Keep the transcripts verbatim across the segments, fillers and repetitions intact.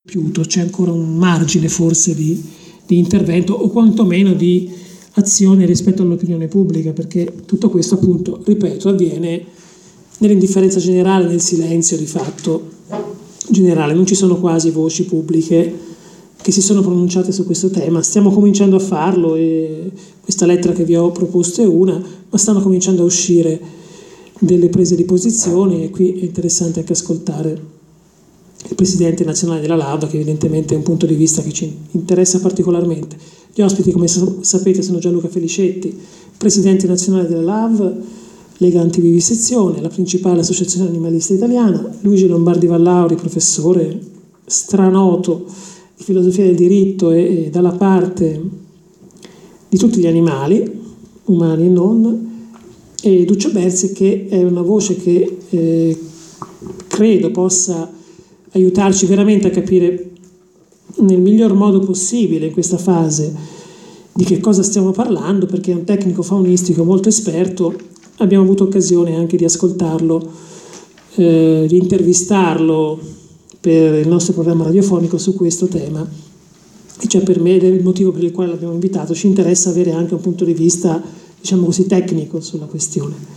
c'è ancora un margine forse di, di intervento o quantomeno di azione rispetto all'opinione pubblica, perché tutto questo, appunto, ripeto, avviene nell'indifferenza generale, nel silenzio di fatto generale. Non ci sono quasi voci pubbliche che si sono pronunciate su questo tema. Stiamo cominciando a farlo e questa lettera che vi ho proposto è una, ma stanno cominciando a uscire delle prese di posizione e qui è interessante anche ascoltare il presidente nazionale della LAV, che evidentemente è un punto di vista che ci interessa particolarmente. Gli ospiti, come sapete, sono Gianluca Felicetti, presidente nazionale della LAV, Lega Antivivisezione, la principale associazione animalista italiana, Luigi Lombardi Vallauri, professore stranoto di filosofia del diritto e, e dalla parte di tutti gli animali, umani e non, e Duccio Berzi, che è una voce che eh, credo possa aiutarci veramente a capire nel miglior modo possibile in questa fase di che cosa stiamo parlando, perché è un tecnico faunistico molto esperto. Abbiamo avuto occasione anche di ascoltarlo, eh, di intervistarlo per il nostro programma radiofonico su questo tema, e cioè per me, ed è il motivo per il quale l'abbiamo invitato, ci interessa avere anche un punto di vista, diciamo così, tecnico sulla questione.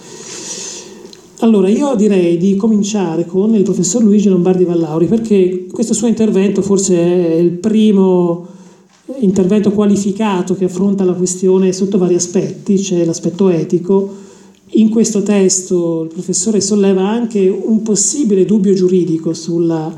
Allora, io direi di cominciare con il professor Luigi Lombardi Vallauri, perché questo suo intervento forse è il primo intervento qualificato che affronta la questione sotto vari aspetti. C'è l'aspetto etico. In questo testo il professore solleva anche un possibile dubbio giuridico sulla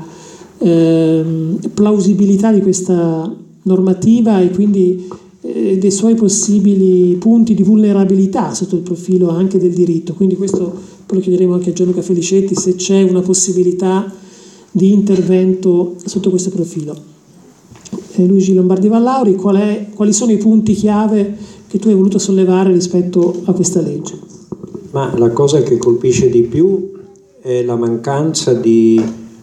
eh, plausibilità di questa normativa e quindi eh, dei suoi possibili punti di vulnerabilità sotto il profilo anche del diritto. Quindi questo lo chiederemo anche a Gianluca Felicetti, se c'è una possibilità di intervento sotto questo profilo. Eh, Luigi Lombardi Vallauri, qual è, quali sono i punti chiave che tu hai voluto sollevare rispetto a questa legge? Ma la cosa che colpisce di più è la mancanza di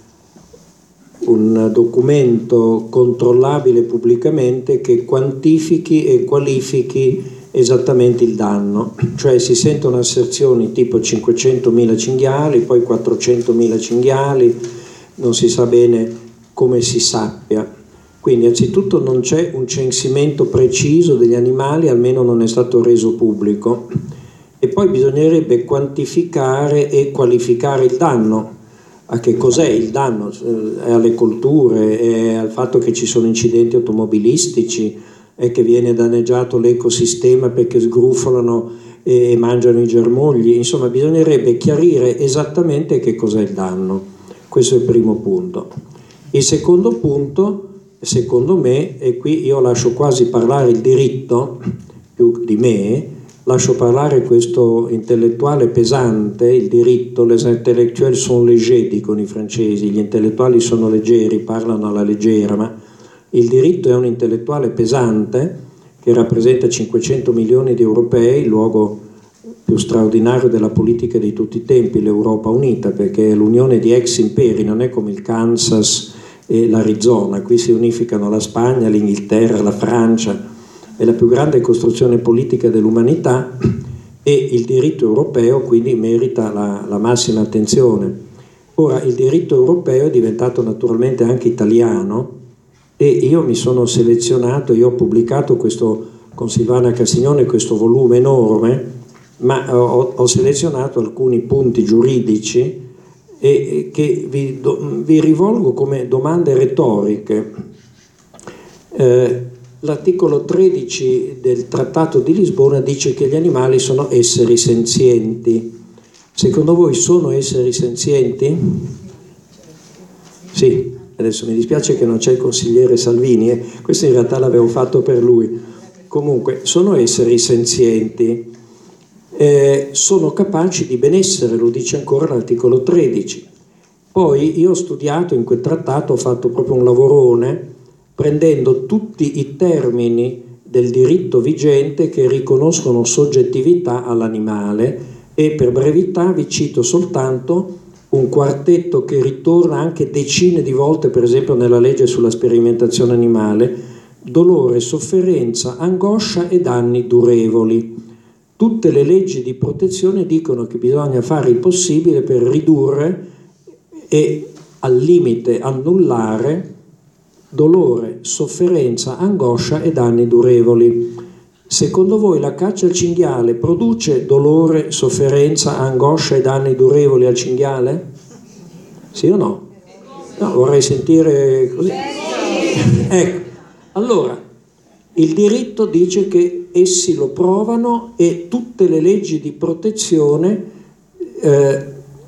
un documento controllabile pubblicamente che quantifichi e qualifichi esattamente il danno. Cioè si sentono asserzioni tipo cinquecentomila cinghiali, poi quattrocentomila cinghiali, non si sa bene come si sappia. Quindi anzitutto non c'è un censimento preciso degli animali, almeno non è stato reso pubblico, e poi bisognerebbe quantificare e qualificare il danno. A che cos'è il danno? È alle colture, è al fatto che ci sono incidenti automobilistici, è che viene danneggiato l'ecosistema perché sgrufolano e mangiano i germogli. Insomma, bisognerebbe chiarire esattamente che cos'è il danno. Questo è il primo punto. Il secondo punto, secondo me, e qui io lascio quasi parlare il diritto più di me, lascio parlare questo intellettuale pesante, il diritto. Les intellectuels sont légers, dicono i francesi, gli intellettuali sono leggeri, parlano alla leggera, ma il diritto è un intellettuale pesante che rappresenta cinquecento milioni di europei, il luogo più straordinario della politica di tutti i tempi, l'Europa unita, perché è l'unione di ex imperi, non è come il Kansas e l'Arizona. Qui si unificano la Spagna, l'Inghilterra, la Francia, è la più grande costruzione politica dell'umanità e il diritto europeo quindi merita la, la massima attenzione. Ora, il diritto europeo è diventato naturalmente anche italiano, e io mi sono selezionato, io ho pubblicato questo, con Silvana Castiglione, questo volume enorme, ma ho, ho selezionato alcuni punti giuridici e che vi, do, vi rivolgo come domande retoriche. Eh, l'articolo tredici del Trattato di Lisbona dice che gli animali sono esseri senzienti. Secondo voi sono esseri senzienti? Sì. Adesso mi dispiace che non c'è il consigliere Salvini, eh. Questo in realtà l'avevo fatto per lui. Comunque, sono esseri senzienti, eh, sono capaci di benessere, lo dice ancora l'articolo tredici. Poi io ho studiato in quel trattato, ho fatto proprio un lavorone, prendendo tutti i termini del diritto vigente che riconoscono soggettività all'animale, e per brevità vi cito soltanto un quartetto che ritorna anche decine di volte, per esempio nella legge sulla sperimentazione animale: dolore, sofferenza, angoscia e danni durevoli. Tutte le leggi di protezione dicono che bisogna fare il possibile per ridurre e al limite annullare dolore, sofferenza, angoscia e danni durevoli. Secondo voi la caccia al cinghiale produce dolore, sofferenza, angoscia e danni durevoli al cinghiale? Sì o no? No, vorrei sentire così. Ecco, allora, il diritto dice che essi lo provano e tutte le leggi di protezione eh,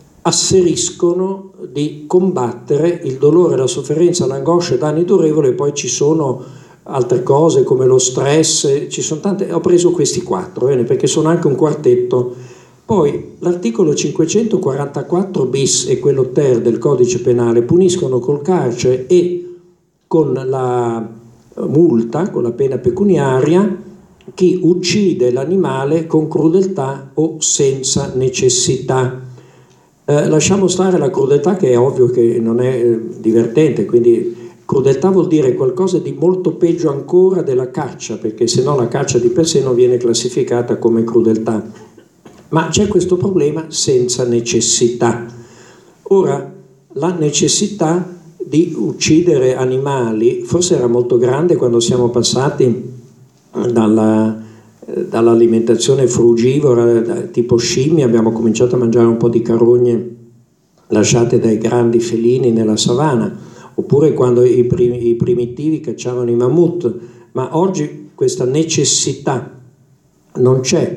asseriscono di combattere il dolore, la sofferenza, l'angoscia e i danni durevoli, e poi ci sono altre cose come lo stress, ci sono tante, ho preso questi quattro, bene, perché sono anche un quartetto. Poi l'articolo cinquecentoquarantaquattro bis e quello ter del codice penale puniscono col carcere e con la multa, con la pena pecuniaria, chi uccide l'animale con crudeltà o senza necessità. Eh, lasciamo stare la crudeltà, che è ovvio che non è eh, divertente, quindi crudeltà vuol dire qualcosa di molto peggio ancora della caccia, perché se no la caccia di per sé non viene classificata come crudeltà. Ma c'è questo problema senza necessità. Ora, la necessità di uccidere animali forse era molto grande quando siamo passati dalla, dall'alimentazione frugivora tipo scimmie, abbiamo cominciato a mangiare un po' di carogne lasciate dai grandi felini nella savana, oppure quando i, prim- i primitivi cacciavano i mammut, ma oggi questa necessità non c'è,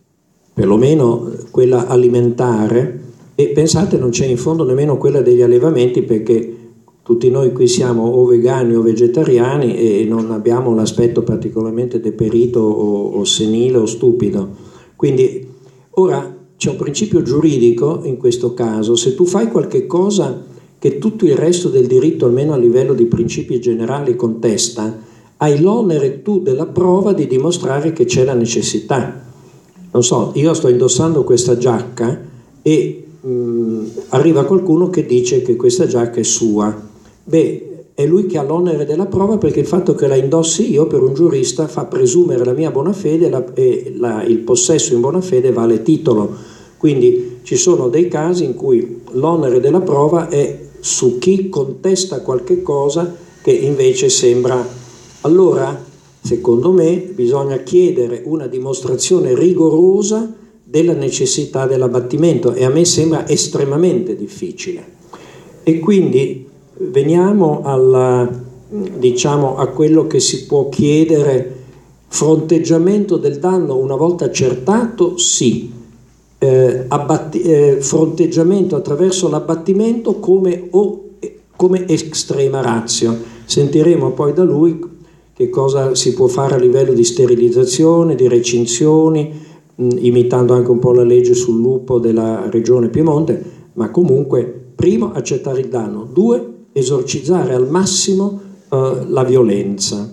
perlomeno quella alimentare, e pensate non c'è in fondo nemmeno quella degli allevamenti, perché tutti noi qui siamo o vegani o vegetariani e non abbiamo l'aspetto particolarmente deperito o, o senile o stupido. Quindi ora c'è un principio giuridico in questo caso: se tu fai qualche cosa che tutto il resto del diritto, almeno a livello di principi generali, contesta, hai l'onere tu della prova di dimostrare che c'è la necessità. Non so, io sto indossando questa giacca e mh, arriva qualcuno che dice che questa giacca è sua. Beh, è lui che ha l'onere della prova, perché il fatto che la indossi io per un giurista fa presumere la mia buona fede e, la, e la, il possesso in buona fede vale titolo. Quindi ci sono dei casi in cui l'onere della prova è su chi contesta qualche cosa che invece sembra. Allora, secondo me, bisogna chiedere una dimostrazione rigorosa della necessità dell'abbattimento, e a me sembra estremamente difficile. E quindi veniamo alla, diciamo, a quello che si può chiedere: fronteggiamento del danno una volta accertato, sì. Eh, abbatti, eh, fronteggiamento attraverso l'abbattimento come, o, come extrema ratio. Sentiremo poi da lui che cosa si può fare a livello di sterilizzazione, di recinzioni, mh, imitando anche un po' la legge sul lupo della regione Piemonte, ma comunque, primo, accettare il danno, due, esorcizzare al massimo uh, la violenza.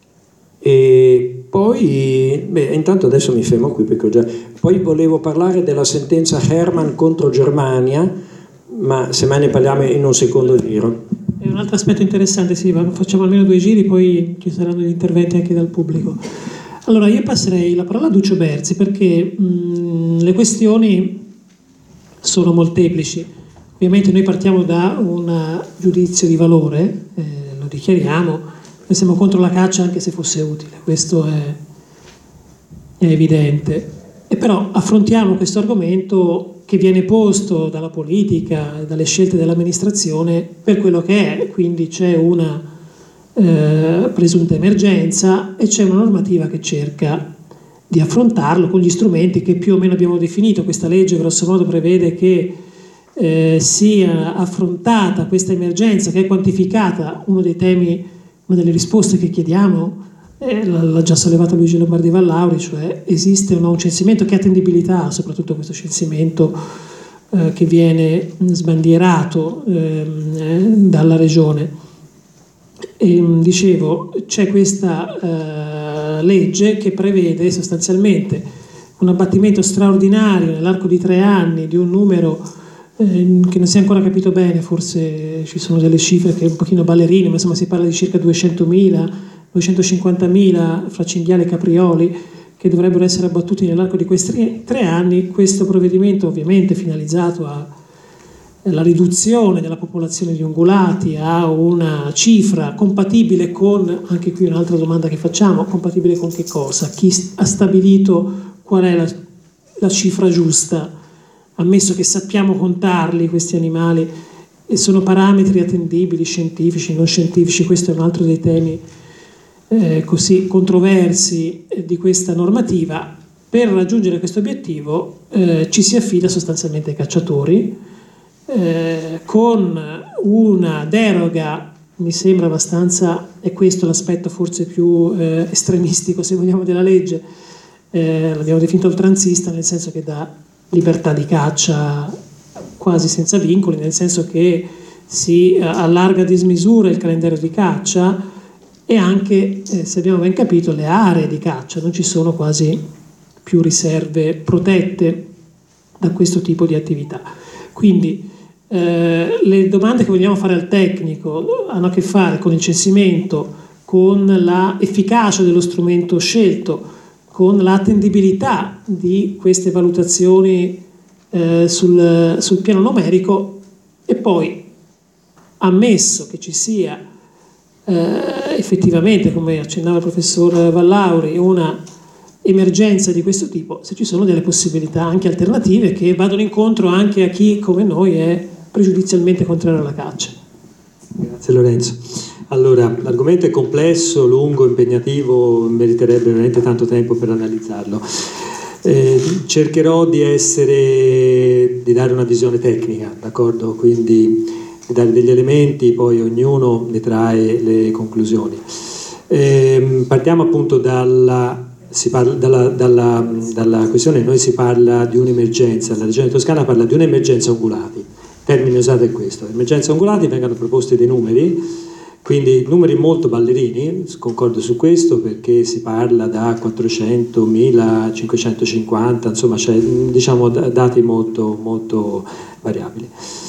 E poi, beh, intanto adesso mi fermo qui perché ho già... Poi volevo parlare della sentenza Herman contro Germania, ma semmai ne parliamo in un secondo giro. È un altro aspetto interessante, sì, facciamo almeno due giri, poi ci saranno gli interventi anche dal pubblico. Allora, io passerei la parola a Duccio Berzi, perché mh, le questioni sono molteplici. Ovviamente noi partiamo da un giudizio di valore, eh, lo dichiariamo, noi siamo contro la caccia anche se fosse utile, questo è, è evidente. E però affrontiamo questo argomento che viene posto dalla politica, dalle scelte dell'amministrazione per quello che è, quindi c'è una eh, presunta emergenza e c'è una normativa che cerca di affrontarlo con gli strumenti che più o meno abbiamo definito. Questa legge grosso modo prevede che eh, sia affrontata questa emergenza, che è quantificata. Uno dei temi, una delle risposte che chiediamo, Eh, l'ha già sollevata Luigi Lombardi Vallauri, cioè esiste un censimento che ha attendibilità, soprattutto questo censimento eh, che viene sbandierato eh, dalla regione. E, dicevo, c'è questa eh, legge che prevede sostanzialmente un abbattimento straordinario nell'arco di tre anni di un numero eh, che non si è ancora capito bene, forse ci sono delle cifre che un pochino ballerine, ma insomma si parla di circa duecentomila duecentocinquantamila fra cinghiali e caprioli che dovrebbero essere abbattuti nell'arco di questi tre anni. Questo provvedimento, ovviamente finalizzato a la riduzione della popolazione di ungulati a una cifra compatibile con, anche qui un'altra domanda che facciamo, compatibile con che cosa? Chi ha stabilito qual è la, la cifra giusta, ammesso che sappiamo contarli questi animali, e sono parametri attendibili, scientifici, non scientifici, questo è un altro dei temi eh, così controversi eh, di questa normativa. Per raggiungere questo obiettivo eh, ci si affida sostanzialmente ai cacciatori, Eh, con una deroga, mi sembra abbastanza, è questo l'aspetto forse più eh, estremistico, se vogliamo, della legge, eh, l'abbiamo definito oltranzista, nel senso che dà libertà di caccia quasi senza vincoli, nel senso che si eh, allarga a dismisura il calendario di caccia e anche, eh, se abbiamo ben capito, le aree di caccia, non ci sono quasi più riserve protette da questo tipo di attività. Quindi eh, le domande che vogliamo fare al tecnico hanno a che fare con il censimento, con la efficacia dello strumento scelto, con l'attendibilità di queste valutazioni eh, sul, sul piano numerico, e poi, ammesso che ci sia eh, effettivamente, come accennava il professor Vallauri, una emergenza di questo tipo, se ci sono delle possibilità anche alternative che vadano incontro anche a chi come noi è pregiudizialmente contrario alla caccia. Grazie Lorenzo. Allora, l'argomento è complesso, lungo, impegnativo, meriterebbe veramente tanto tempo per analizzarlo. Eh, cercherò di essere, di dare una visione tecnica, d'accordo? Quindi di dare degli elementi, poi ognuno ne trae le conclusioni. Eh, partiamo appunto dalla Si parla, dalla, dalla, dalla questione, noi si parla di un'emergenza, la regione toscana parla di un'emergenza ungulati, il termine usato è questo, emergenza ungulati, vengono proposti dei numeri, quindi numeri molto ballerini, concordo su questo, perché si parla da quattrocentomila, cinquecentocinquanta, insomma c'è, diciamo, dati molto, molto variabili.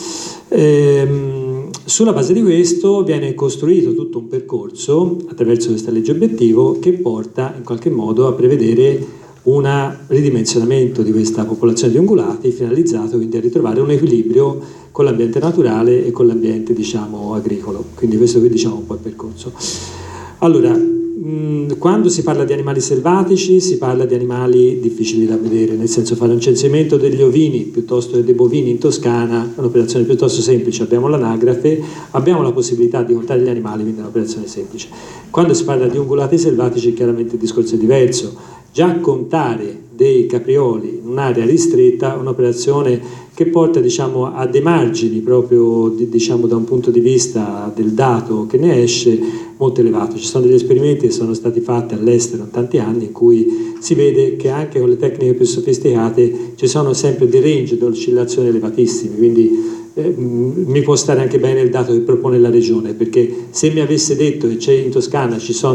Ehm, Sulla base di questo viene costruito tutto un percorso attraverso questa legge obiettivo che porta in qualche modo a prevedere un ridimensionamento di questa popolazione di ungulati, finalizzato quindi a ritrovare un equilibrio con l'ambiente naturale e con l'ambiente, diciamo, agricolo. Quindi questo qui, diciamo, un po' il percorso. Allora, mh, quando si parla di animali selvatici si parla di animali difficili da vedere, nel senso, fare un censimento degli ovini piuttosto che dei bovini in Toscana è un'operazione piuttosto semplice, abbiamo l'anagrafe, abbiamo la possibilità di contare gli animali, quindi è un'operazione semplice. Quando si parla di ungulati selvatici chiaramente il discorso è diverso, già contare dei caprioli in un'area ristretta è un'operazione che porta, diciamo, a dei margini proprio, diciamo, da un punto di vista del dato che ne esce molto elevato. Ci sono degli esperimenti che sono stati fatti all'estero in tanti anni in cui si vede che anche con le tecniche più sofisticate ci sono sempre dei range di oscillazione elevatissimi, quindi eh, mi può stare anche bene il dato che propone la regione, perché se mi avesse detto che c'è in Toscana ci sono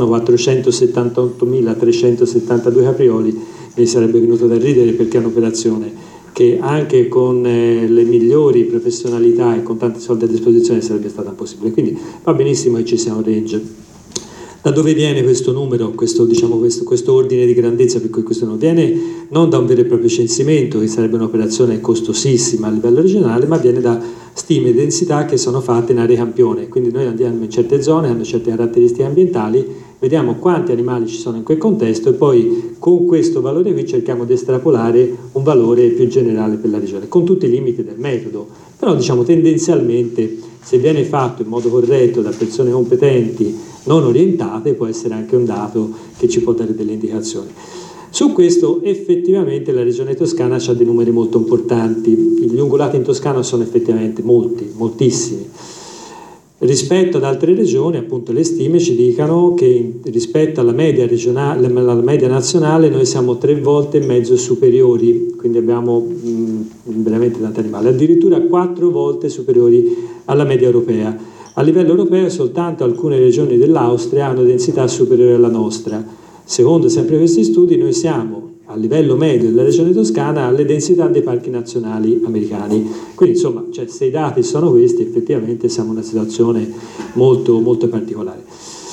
quattrocentosettantottomilatrecentosettantadue caprioli mi sarebbe venuto da ridere, perché è un'operazione che anche con eh, le migliori professionalità e con tanti soldi a disposizione sarebbe stata impossibile. Quindi va benissimo che ci sia un range. Da dove viene questo numero, questo, diciamo, questo, questo ordine di grandezza per cui questo non viene non da un vero e proprio censimento, che sarebbe un'operazione costosissima a livello regionale, ma viene da stime di densità che sono fatte in aree campione. Quindi noi andiamo in certe zone, hanno certe caratteristiche ambientali, vediamo quanti animali ci sono in quel contesto e poi con questo valore qui cerchiamo di estrapolare un valore più generale per la regione, con tutti i limiti del metodo. Però, diciamo, tendenzialmente, se viene fatto in modo corretto da persone competenti, non orientate, può essere anche un dato che ci può dare delle indicazioni. Su questo effettivamente la regione toscana ha dei numeri molto importanti, gli ungulati in Toscana sono effettivamente molti, moltissimi. Rispetto ad altre regioni, appunto, le stime ci dicono che rispetto alla media regionale, alla media nazionale, noi siamo tre volte e mezzo superiori, quindi abbiamo mh, veramente tanti animali, addirittura quattro volte superiori alla media europea. A livello europeo soltanto alcune regioni dell'Austria hanno densità superiori alla nostra. Secondo sempre questi studi noi siamo a livello medio della regione toscana alle densità dei parchi nazionali americani. Quindi, insomma, cioè, se i dati sono questi, effettivamente siamo in una situazione molto, molto particolare.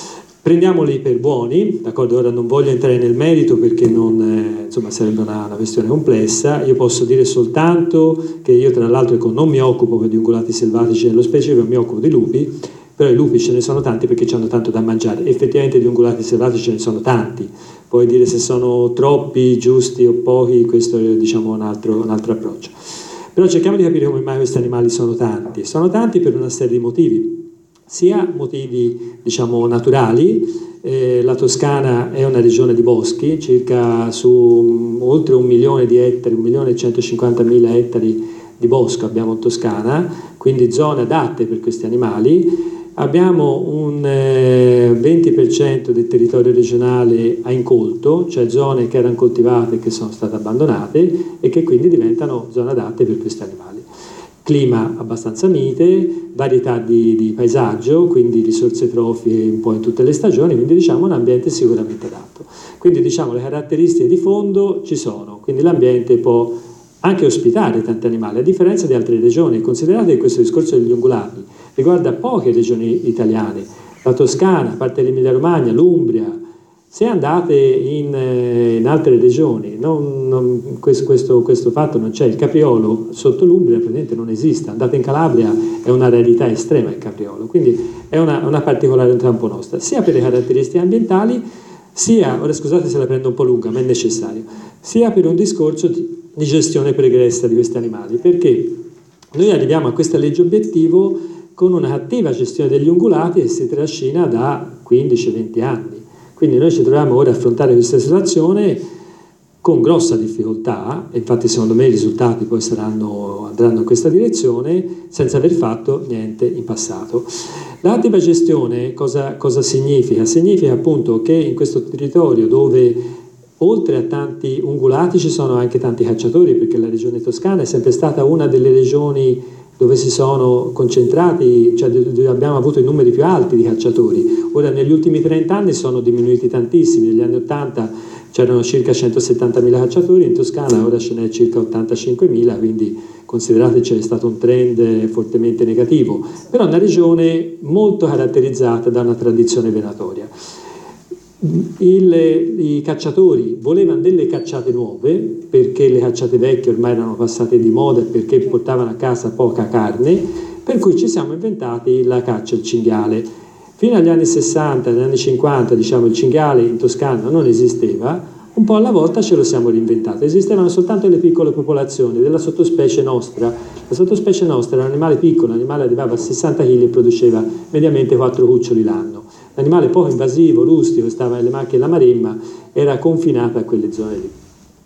Prendiamoli per buoni, d'accordo? Ora non voglio entrare nel merito perché non, eh, insomma, sarebbe una, una questione complessa. Io posso dire soltanto che io, tra l'altro, ecco, non mi occupo di ungulati selvatici nello specifico, mi occupo di lupi, però i lupi ce ne sono tanti perché hanno tanto da mangiare. Effettivamente di ungulati selvatici ce ne sono tanti, poi dire se sono troppi, giusti o pochi, questo è, diciamo, un altro, un altro approccio. Però cerchiamo di capire come mai questi animali sono tanti. Sono tanti per una serie di motivi, sia motivi, diciamo, naturali. Eh, la Toscana è una regione di boschi, circa su um, oltre un milione di ettari, un milione e centocinquantamila ettari di bosco abbiamo in Toscana, quindi zone adatte per questi animali. Abbiamo un eh, venti per cento del territorio regionale a incolto, cioè zone che erano coltivate e che sono state abbandonate e che quindi diventano zone adatte per questi animali. Clima abbastanza mite, varietà di, di paesaggio, quindi risorse trofiche un po' in tutte le stagioni, quindi diciamo un ambiente sicuramente adatto. Quindi diciamo le caratteristiche di fondo ci sono, quindi l'ambiente può anche ospitare tanti animali, a differenza di altre regioni. Considerate che questo discorso degli ungulati riguarda poche regioni italiane, la Toscana, a parte l'Emilia Romagna, l'Umbria. Se andate in, in altre regioni, non, non, questo, questo, questo fatto non c'è. Il capriolo sotto l'Umbria praticamente non esiste. Andate in Calabria, è una rarità estrema il capriolo, quindi è una, una particolarità un po' nostra, sia per le caratteristiche ambientali, sia, ora scusate se la prendo un po' lunga, ma è necessario, sia per un discorso di, di gestione pregressa di questi animali, perché noi arriviamo a questa legge obiettivo con una cattiva gestione degli ungulati che si trascina da quindici venti anni. Quindi noi ci troviamo ora a affrontare questa situazione con grossa difficoltà, e infatti secondo me i risultati poi saranno, andranno in questa direzione, senza aver fatto niente in passato. La cattiva gestione cosa, cosa significa? Significa appunto che in questo territorio dove oltre a tanti ungulati ci sono anche tanti cacciatori, perché la regione toscana è sempre stata una delle regioni dove si sono concentrati, cioè dove abbiamo avuto i numeri più alti di cacciatori. Ora negli ultimi trenta anni sono diminuiti tantissimi, negli anni ottanta c'erano circa centosettantamila cacciatori, in Toscana ora ce n'è circa ottantacinquemila, quindi considerate c'è stato un trend fortemente negativo, però è una regione molto caratterizzata da una tradizione venatoria. Il, I cacciatori volevano delle cacciate nuove perché le cacciate vecchie ormai erano passate di moda e perché portavano a casa poca carne, per cui ci siamo inventati la caccia al cinghiale. Fino agli anni sessanta, agli anni cinquanta, diciamo, il cinghiale in Toscana non esisteva, un po' alla volta ce lo siamo reinventato. Esistevano soltanto le piccole popolazioni della sottospecie nostra. La sottospecie nostra era un animale piccolo, l'animale arrivava a sessanta chili e produceva mediamente quattro cuccioli l'anno. L'animale poco invasivo, rustico, stava nelle macchie della Maremma, era confinata a quelle zone lì.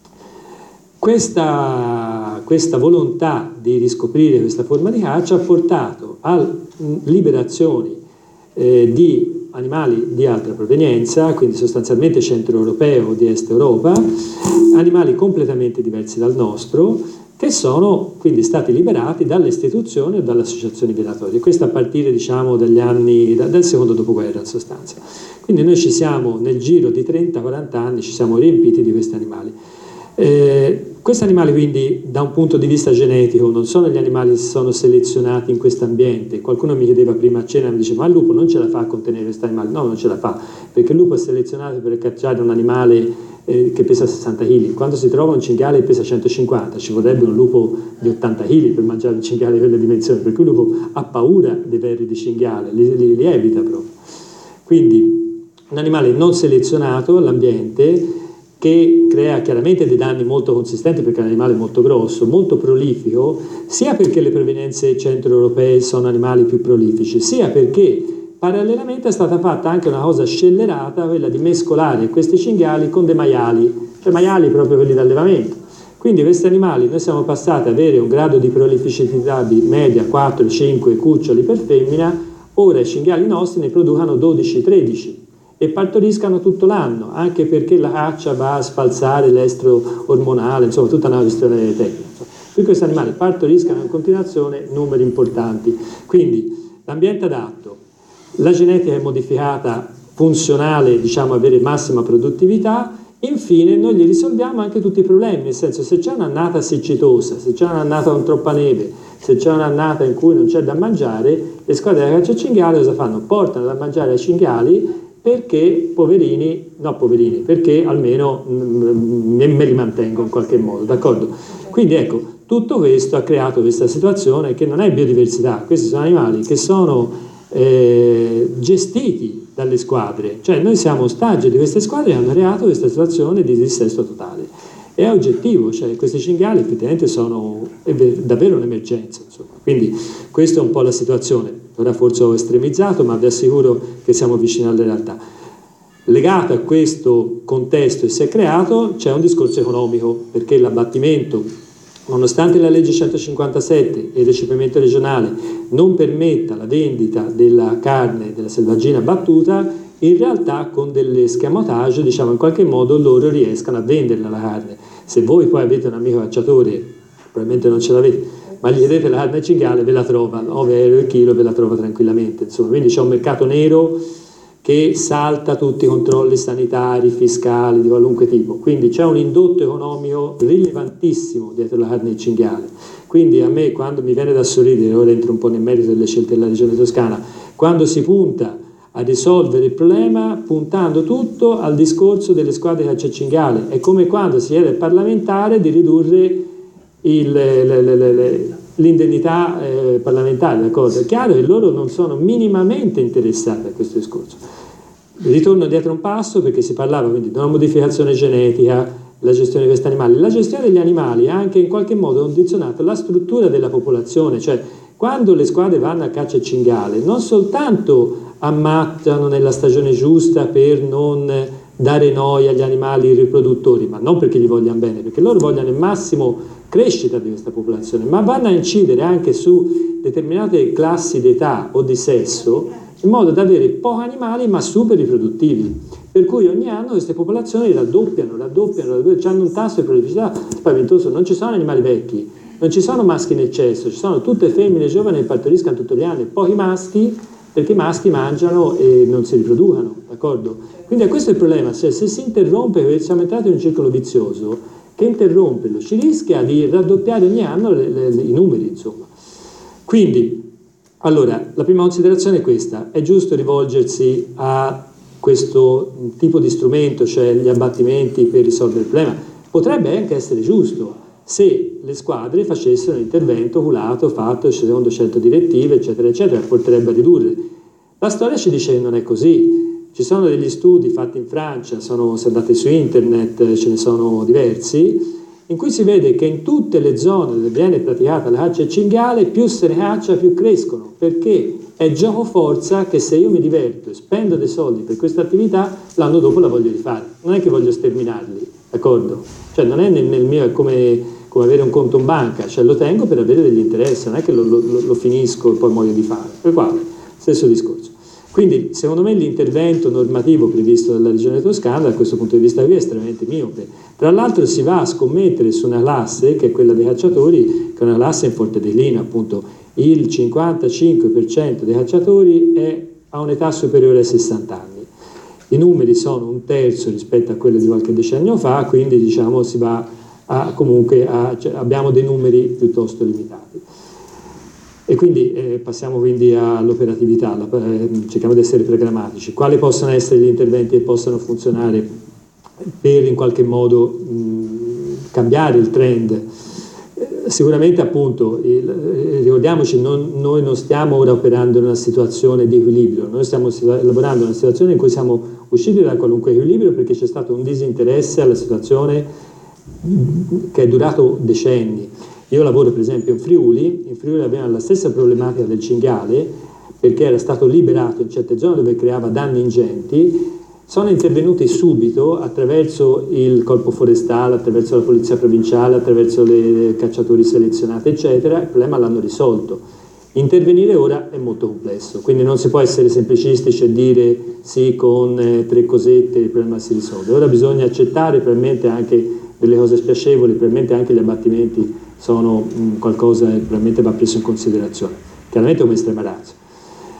Questa, questa volontà di riscoprire questa forma di caccia ha portato a liberazioni eh, di animali di altra provenienza, quindi sostanzialmente centroeuropeo o di est Europa, animali completamente diversi dal nostro, che sono quindi stati liberati dalle istituzioni o dalle associazioni venatorie. Questo a partire, diciamo, dagli anni, da, dal secondo dopoguerra in sostanza. Quindi noi ci siamo, nel giro di trenta quaranta anni, ci siamo riempiti di questi animali. Eh, questi animali quindi da un punto di vista genetico non sono gli animali che sono selezionati in questo ambiente. Qualcuno mi chiedeva prima a cena, mi diceva ma il lupo non ce la fa a contenere questo animale? No, non ce la fa, perché il lupo è selezionato per cacciare un animale eh, che pesa sessanta chili. Quando si trova un cinghiale che pesa centocinquanta, ci vorrebbe un lupo di ottanta chili per mangiare un cinghiale di quelle dimensioni, perché il lupo ha paura dei verri di cinghiale, li, li, li evita proprio. Quindi un animale non selezionato all'ambiente, che crea chiaramente dei danni molto consistenti perché è un animale molto grosso, molto prolifico, sia perché le provenienze centroeuropee sono animali più prolifici, sia perché parallelamente è stata fatta anche una cosa scellerata, quella di mescolare questi cinghiali con dei maiali, cioè maiali proprio quelli d'allevamento. Quindi questi animali noi siamo passati ad avere un grado di prolificità di media quattro cinque cuccioli per femmina, ora i cinghiali nostri ne producono dodici tredici. E partoriscano tutto l'anno, anche perché la caccia va a sfalsare l'estro ormonale, insomma tutta una questione tecnica. Per questi animali partoriscano in continuazione numeri importanti. Quindi l'ambiente adatto, la genetica è modificata, funzionale, diciamo avere massima produttività, infine noi gli risolviamo anche tutti i problemi, nel senso se c'è un'annata siccitosa, se c'è un'annata con troppa neve, se c'è un'annata in cui non c'è da mangiare, le squadre da caccia cinghiale cosa fanno? Portano da mangiare ai cinghiali perché poverini, no poverini, perché almeno mm, me, me li mantengo in qualche modo, d'accordo? Quindi ecco, tutto questo ha creato questa situazione che non è biodiversità, questi sono animali che sono eh, gestiti dalle squadre, cioè noi siamo ostaggio di queste squadre che hanno creato questa situazione di dissesto totale. È oggettivo, cioè questi cinghiali effettivamente sono è davvero un'emergenza, insomma. Quindi questa è un po' la situazione. Ora forse ho estremizzato, ma vi assicuro che siamo vicini alla realtà. Legato a questo contesto che si è creato c'è un discorso economico, perché l'abbattimento, nonostante la legge centocinquantasette e il recepimento regionale non permetta la vendita della carne della selvaggina battuta, in realtà con delle scamotage, diciamo, in qualche modo loro riescano a venderla la carne. Se voi poi avete un amico cacciatore, probabilmente non ce l'avete, ma gli chiedete la carne cinghiale, ve la trova, nove euro il chilo, ve la trova tranquillamente, insomma. Quindi c'è un mercato nero che salta tutti i controlli sanitari, fiscali, di qualunque tipo. Quindi c'è un indotto economico rilevantissimo dietro la carne di cinghiale. Quindi a me, quando mi viene da sorridere, ora entro un po' nel merito delle scelte della Regione Toscana, quando si punta a risolvere il problema puntando tutto al discorso delle squadre caccia cinghiale, è come quando si chiede al parlamentare di ridurre il, le, le, le, le, l'indennità eh, parlamentare, d'accordo? È chiaro che loro non sono minimamente interessati a questo discorso. Ritorno dietro un passo, perché si parlava quindi di una modificazione genetica, la gestione di questi animali. La gestione degli animali ha anche in qualche modo condizionato la struttura della popolazione, cioè quando le squadre vanno a caccia cinghiale non soltanto ammattano nella stagione giusta per non dare noia agli animali riproduttori, ma non perché gli vogliano bene, perché loro vogliono il massimo crescita di questa popolazione, ma vanno a incidere anche su determinate classi d'età o di sesso in modo da avere pochi animali ma super riproduttivi, per cui ogni anno queste popolazioni raddoppiano, raddoppiano, raddoppiano, hanno un tasso di prolificità spaventoso. Non ci sono animali vecchi, non ci sono maschi in eccesso, ci sono tutte femmine giovani che partoriscono tutti gli anni, pochi maschi, perché i maschi mangiano e non si riproducono, d'accordo? Quindi questo è il problema, cioè, se si interrompe, siamo entrati in un circolo vizioso che interromperlo ci rischia di raddoppiare ogni anno le, le, le, i numeri, insomma. Quindi, allora, la prima considerazione è questa: è giusto rivolgersi a questo tipo di strumento, cioè gli abbattimenti, per risolvere il problema? Potrebbe anche essere giusto se le squadre facessero un intervento oculato, fatto secondo certe direttive, eccetera, eccetera, potrebbe ridurre. La storia ci dice che non è così. Ci sono degli studi fatti in Francia, sono, se andate su internet ce ne sono diversi, in cui si vede che in tutte le zone dove viene praticata la caccia cinghiale più se ne caccia più crescono, perché è gioco forza che se io mi diverto e spendo dei soldi per questa attività, l'anno dopo la voglio rifare, non è che voglio sterminarli, d'accordo? Cioè non è nel, nel mio, è come, come avere un conto in banca, cioè lo tengo per avere degli interessi, non è che lo, lo, lo finisco e poi muoio di fare, per quale? Stesso discorso. Quindi secondo me l'intervento normativo previsto dalla Regione Toscana da questo punto di vista qui è estremamente miope. Tra l'altro si va a scommettere su una classe che è quella dei cacciatori, che è una classe in forte declino, appunto il cinquantacinque per cento dei cacciatori è a un'età superiore ai sessanta anni. I numeri sono un terzo rispetto a quelli di qualche decennio fa, quindi diciamo si va a, comunque a, cioè, abbiamo dei numeri piuttosto limitati. E quindi eh, passiamo quindi all'operatività, la, eh, cerchiamo di essere programmatici. Quali possono essere gli interventi che possono funzionare per in qualche modo mh, cambiare il trend? Eh, sicuramente appunto, il, eh, ricordiamoci, non, noi non stiamo ora operando in una situazione di equilibrio, noi stiamo lavorando in una situazione in cui siamo usciti da qualunque equilibrio perché c'è stato un disinteresse alla situazione mh, che è durato decenni. Io lavoro per esempio in Friuli, in Friuli abbiamo la stessa problematica del cinghiale perché era stato liberato in certe zone dove creava danni ingenti, sono intervenuti subito attraverso il corpo forestale, attraverso la polizia provinciale, attraverso le cacciatori selezionati eccetera, il problema l'hanno risolto. Intervenire ora è molto complesso, quindi non si può essere semplicistici e dire sì con eh, tre cosette il problema si risolve. Ora bisogna accettare probabilmente anche delle cose spiacevoli, probabilmente anche gli abbattimenti sono mh, qualcosa che probabilmente va preso in considerazione, chiaramente come estrema razza.